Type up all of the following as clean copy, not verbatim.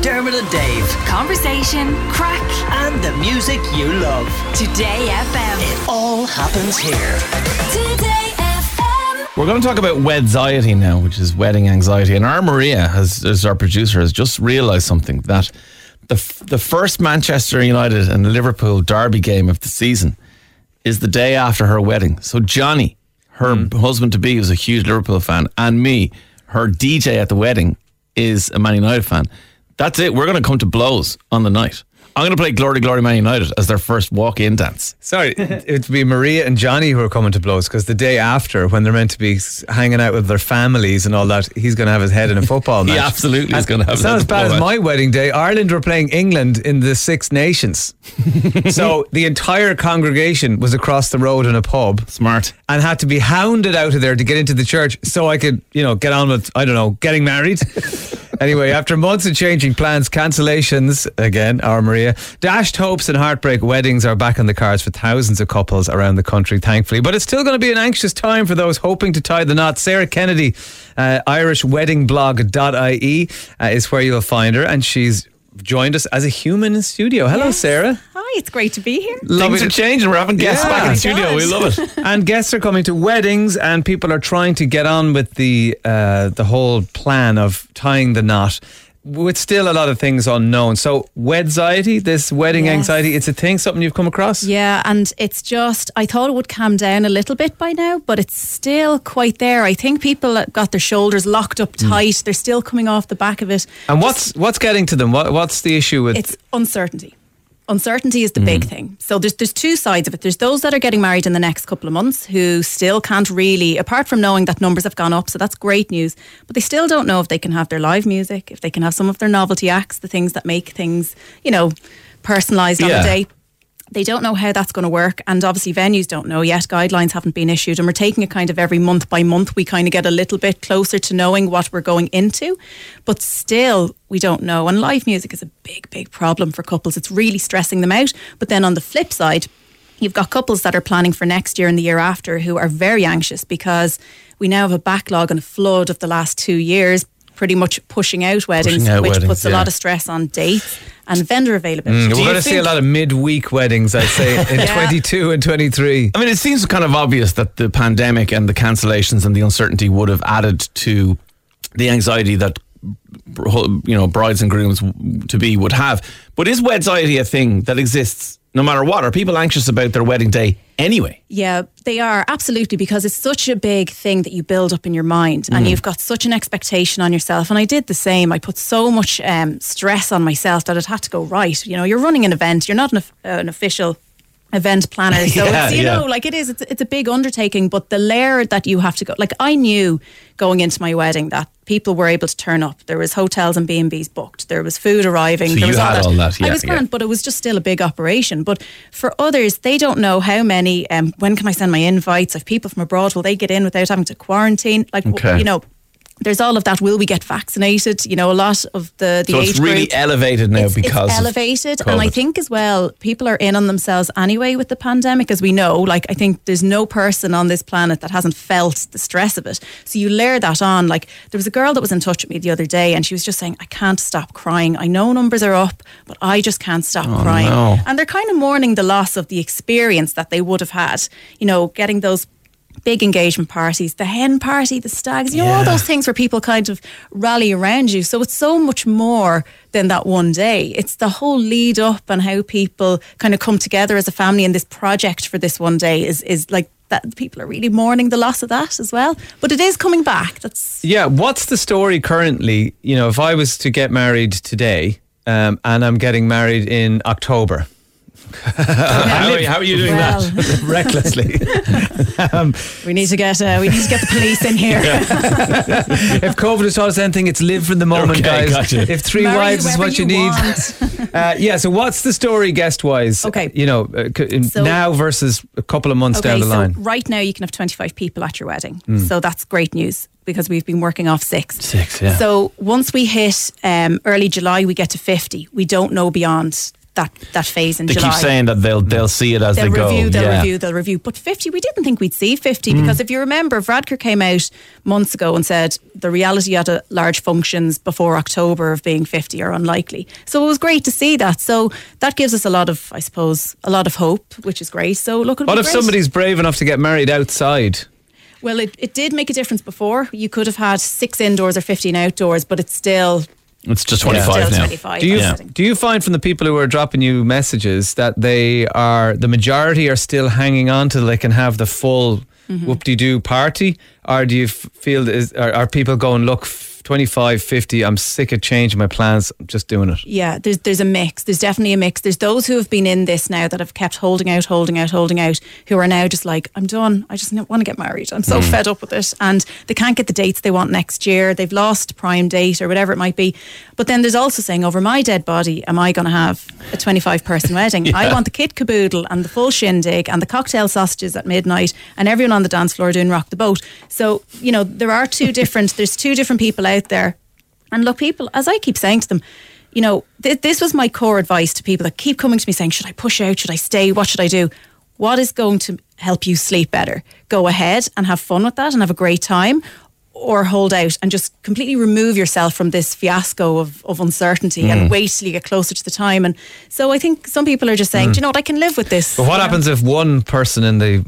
Dermot and Dave. Conversation, crack, And the music you love. Today FM. It all happens here. Today FM. We're going to talk about wedxiety now, which is wedding anxiety. And our Maria, as our producer, has just realised something, that the first Manchester United and Liverpool derby game of the season is the day after her wedding. So Johnny, her husband-to-be, who's a huge Liverpool fan, and me, her DJ at the wedding, is a Man United fan. That's it. We're going to come to blows on the night. I'm going to play Glory Glory Man United as their first walk-in dance. Sorry, it'd be Maria and Johnny who are coming to blows, because the day after, when they're meant to be hanging out with their families and all that, he's going to have his head in a football match. He absolutely is going to have It's his head not in as a bad as football my wedding day. Ireland were playing England in the Six Nations. So the entire congregation was across the road in a pub. Smart. And had to be hounded out of there to get into the church so I could, get on with, getting married. Anyway, after months of changing plans, cancellations, again, our Maria, dashed hopes and heartbreak weddings are back on the cards for thousands of couples around the country, thankfully. But it's still going to be an anxious time for those hoping to tie the knot. Sarah Kennedy, irishweddingblog.ie is where you'll find her, and she's joined us as a human in studio. Hello, Yes. Sarah. Hi, it's great to be here. Things are changing. We're having guests Yeah. back in Oh the my studio. We love it. And guests are coming to weddings, and people are trying to get on with the whole plan of tying the knot, with still a lot of things unknown. So wedxiety, this wedding Yes. anxiety, it's a thing, something you've come across? Yeah, and it's just, I thought it would calm down a little bit by now, but it's still quite there. I think people got their shoulders locked up tight. They're still coming off the back of it. And what's getting to them? What's the issue with... It's uncertainty. Uncertainty is the big thing. So there's two sides of it. There's those that are getting married in the next couple of months who still can't really, apart from knowing that numbers have gone up, so that's great news, but they still don't know if they can have their live music, if they can have some of their novelty acts, the things that make things, personalised on Yeah. the day. They don't know how that's going to work, and obviously venues don't know yet. Guidelines haven't been issued, and we're taking it kind of every month by month. We kind of get a little bit closer to knowing what we're going into, but still we don't know. And live music is a big, big problem for couples. It's really stressing them out. But then on the flip side, you've got couples that are planning for next year and the year after who are very anxious because we now have a backlog and a flood of the last 2 years, pretty much pushing out weddings, which puts a lot of stress on dates and vendor availability. we're going to see a lot of midweek weddings, I'd say, in 22 and 23. I mean, it seems kind of obvious that the pandemic and the cancellations and the uncertainty would have added to the anxiety that brides and grooms to be would have. But is wedxiety a thing that exists no matter what? Are people anxious about their wedding day anyway? Yeah, they are, absolutely, because it's such a big thing that you build up in your mind and you've got such an expectation on yourself. And I did the same. I put so much stress on myself that it had to go right. You're running an event. You're not an official event planner, so it's a big undertaking, but the layer that you have to go, like, I knew going into my wedding that people were able to turn up. There was hotels and B&Bs booked, there was food arriving, So there you was had all that. I was grand, but it was just still a big operation. But for others, they don't know how many, when can I send my invites? If people from abroad, will they get in without having to quarantine? There's all of that. Will we get vaccinated? A lot of the So age it's really group, elevated now it's because elevated, of and I COVID. think as well, people are in on themselves anyway with the pandemic, as we know. Like, I think there's no person on this planet that hasn't felt the stress of it. So you layer that on. Like, there was a girl that was in touch with me the other day, and she was just saying, I can't stop crying. I know numbers are up, but I just can't stop crying. no. And they're kind of mourning the loss of the experience that they would have had. Getting those big engagement parties, the hen party, the stags, all those things where people kind of rally around you. So it's so much more than that one day. It's the whole lead up and how people kind of come together as a family, and this project for this one day is like that. People are really mourning the loss of that as well. But it is coming back. What's the story currently? If I was to get married today, and I'm getting married in October, how are you doing that? recklessly. We need to get the police in here. If COVID has taught us anything, it's live for the moment, Okay, guys. gotcha. If three Marry wives is whoever what you you need. want. So what's the story guest-wise? Okay. So- now versus a couple of months down the line. So right now you can have 25 people at your wedding. So that's great news, because we've been working off 6. 6, yeah. So once we hit early July, we get to 50. We don't know beyond that phase in They July. keep saying that they'll see it as they go. They'll review. But 50, we didn't think we'd see 50 because if you remember, Varadkar came out months ago and said the reality at a large functions before October of being 50 are unlikely. So it was great to see that. So that gives us a lot of hope, which is great. So look, What if somebody's brave enough to get married outside? Well, it did make a difference before. You could have had 6 indoors or 15 outdoors, but it's still... It's just 25 still now. 25. Do you find from the people who are dropping you messages that the majority are still hanging on till they can have the full whoop-de-doo party? Or do you feel, are people going, look, 25, 50, I'm sick of changing my plans, I'm just doing it? Yeah, there's a mix. There's definitely a mix. There's those who have been in this now that have kept holding out, who are now just like, I'm done. I just want to get married. I'm so fed up with it. And they can't get the dates they want next year. They've lost prime date or whatever it might be. But then there's also saying, over my dead body, am I going to have a 25-person wedding? I want the kit caboodle and the full shindig and the cocktail sausages at midnight and everyone on the dance floor doing rock the boat. So, there's two different people out there. And look, people, as I keep saying to them, this was my core advice to people that keep coming to me saying, should I push out? Should I stay? What should I do? What is going to help you sleep better? Go ahead and have fun with that and have a great time, or hold out and just completely remove yourself from this fiasco of uncertainty and wait till you get closer to the time. And so I think some people are just saying, do you know what, I can live with this. But what happens if one person in the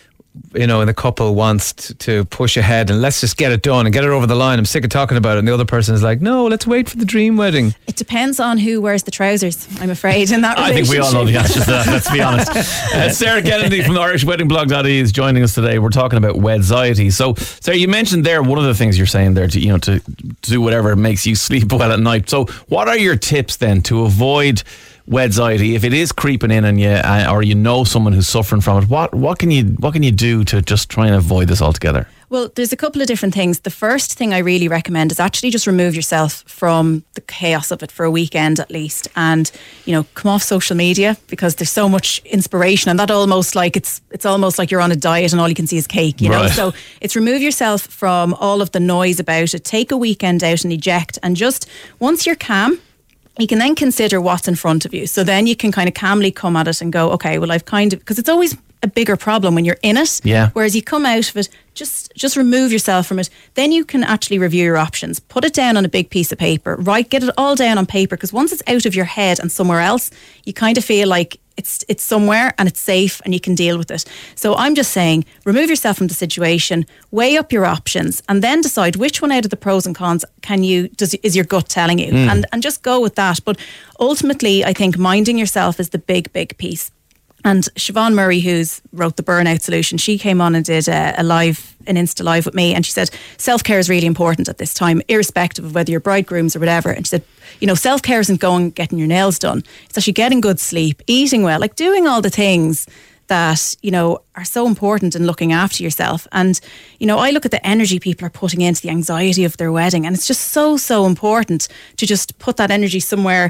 couple wants to push ahead and let's just get it done and get it over the line, I'm sick of talking about it, and the other person is like, no, let's wait for the dream wedding? It depends on who wears the trousers, I'm afraid, in that I relationship. think we all know the answer to that, let's be honest. Sarah Kennedy from the IrishWeddingBlog.ie is joining us today. We're talking about wedxiety. So Sarah, you mentioned there one of the things you're saying there to do whatever makes you sleep well at night. So what are your tips then to avoid wedxiety if it is creeping in on you, or someone who's suffering from it? What can you do to just try and avoid this altogether? Well, there's a couple of different things. The first thing I really recommend is actually just remove yourself from the chaos of it for a weekend at least, and come off social media, because there's so much inspiration, and that almost like it's almost like you're on a diet and all you can see is cake, Right. So it's remove yourself from all of the noise about it. Take a weekend out and eject, and just once you're calm, you can then consider what's in front of you. So then you can kind of calmly come at it and go, okay, well, because it's always a bigger problem when you're in it. Yeah. Whereas you come out of it, just remove yourself from it. Then you can actually review your options. Put it down on a big piece of paper. Get it all down on paper, because once it's out of your head and somewhere else, you kind of feel like it's somewhere and it's safe and you can deal with it. So I'm just saying, remove yourself from the situation, weigh up your options, and then decide which one out of the pros and cons is your gut telling you, and just go with that. But ultimately, I think minding yourself is the big piece. And Siobhan Murray, who's wrote The Burnout Solution, she came on and did an Insta Live with me, and she said self-care is really important at this time, irrespective of whether you're bridegrooms or whatever. And she said, self-care isn't getting your nails done. It's actually getting good sleep, eating well, like doing all the things that, are so important in looking after yourself. And, I look at the energy people are putting into the anxiety of their wedding, and it's just so important to just put that energy somewhere,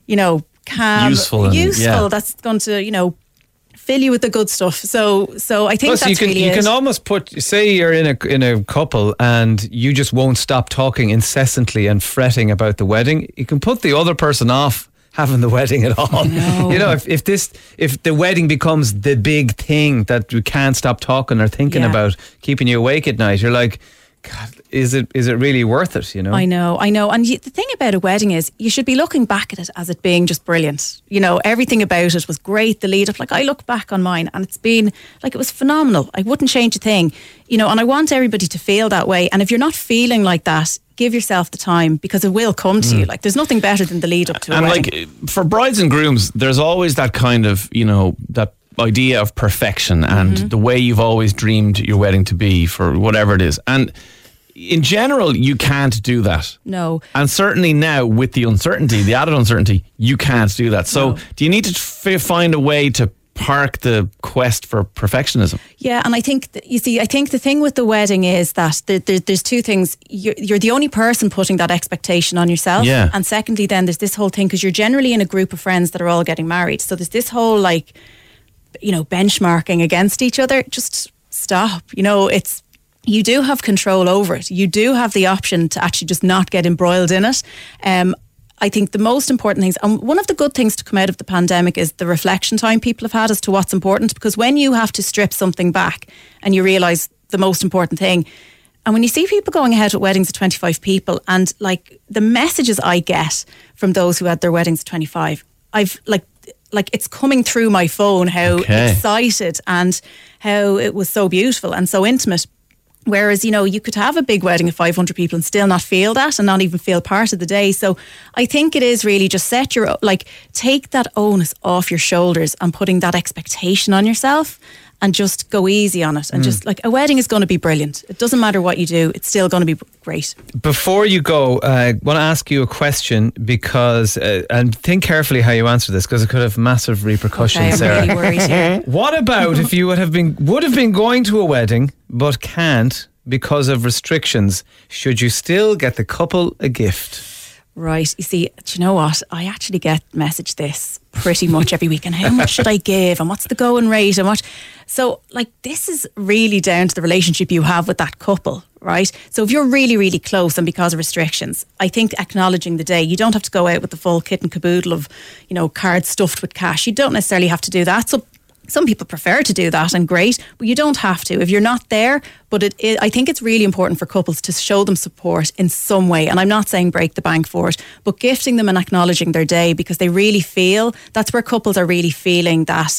calm, useful. That's going to, fill you with the good stuff. So I think Plus, that's you can almost say you're in a couple and you just won't stop talking incessantly and fretting about the wedding. You can put the other person off having the wedding at all. If the wedding becomes the big thing that you can't stop talking or thinking about, keeping you awake at night, you're like, God, is it really worth it? I know. And the thing about a wedding is you should be looking back at it as it being just brilliant. Everything about it was great. The lead up, like I look back on mine and it's been like, it was phenomenal. I wouldn't change a thing, and I want everybody to feel that way. And if you're not feeling like that, give yourself the time, because it will come to you. Like there's nothing better than the lead up to a wedding. And like for brides and grooms, there's always that kind of, that idea of perfection and the way you've always dreamed your wedding to be for whatever it is. And in general, you can't do that. No. And certainly now with the uncertainty, the added uncertainty, you can't do that. So do you need to find a way to park the quest for perfectionism? Yeah, and I think I think the thing with the wedding is that there's two things. You're the only person putting that expectation on yourself. Yeah. And secondly, then there's this whole thing, because you're generally in a group of friends that are all getting married. So there's this whole benchmarking against each other. Just stop. You do have control over it. You do have the option to actually just not get embroiled in it. I think the most important things, and one of the good things to come out of the pandemic is the reflection time people have had as to what's important. Because when you have to strip something back and you realise the most important thing, and when you see people going ahead with weddings of 25 people, and like the messages I get from those who had their weddings of 25, I've like it's coming through my phone how excited and how it was so beautiful and so intimate. Whereas, you know, you could have a big wedding of 500 people and still not feel that and not even feel part of the day. So I think it is really just take that onus off your shoulders and putting that expectation on yourself and just go easy on it. And just like a wedding is going to be brilliant. It doesn't matter what you do. It's still going to be great. Before you go, I want to ask you a question because, and think carefully how you answer this because it could have massive repercussions, Sarah. I'm really worried here. What about if you would have been going to a wedding but can't because of restrictions? Should you still get the couple a gift? Right. You see, do you know what? I actually get messaged this pretty much every week. And how much should I give? And what's the going rate? And what? So, like, this is really down to the relationship you have with that couple, right? So if you're really, really close and because of restrictions, I think acknowledging the day, you don't have to go out with the full kit and caboodle of, you know, cards stuffed with cash. You don't necessarily have to do that. So some people prefer to do that and great, but you don't have to if you're not there. But I think it's really important for couples to show them support in some way. And I'm not saying break the bank for it, but gifting them and acknowledging their day because they really feel, that's where couples are really feeling that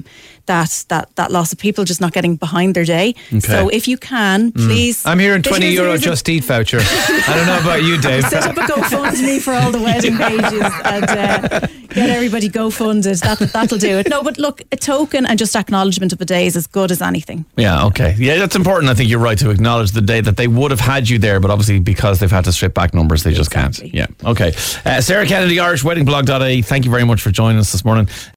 that loss of people just not getting behind their day. Okay. So if you can, please. I'm hearing €20 Just Eat voucher. I don't know about you, Dave. Set up a GoFundMe for all the wedding pages and get everybody GoFunded. That'll do it. No, but look, a token and just acknowledgement of a day is as good as anything. Yeah, okay. Yeah, that's important. I think you're right to acknowledge the day that they would have had you there, but obviously because they've had to strip back numbers, they just can't. Yeah, okay. Sarah Kennedy, IrishWeddingBlog.ie. Thank you very much for joining us this morning.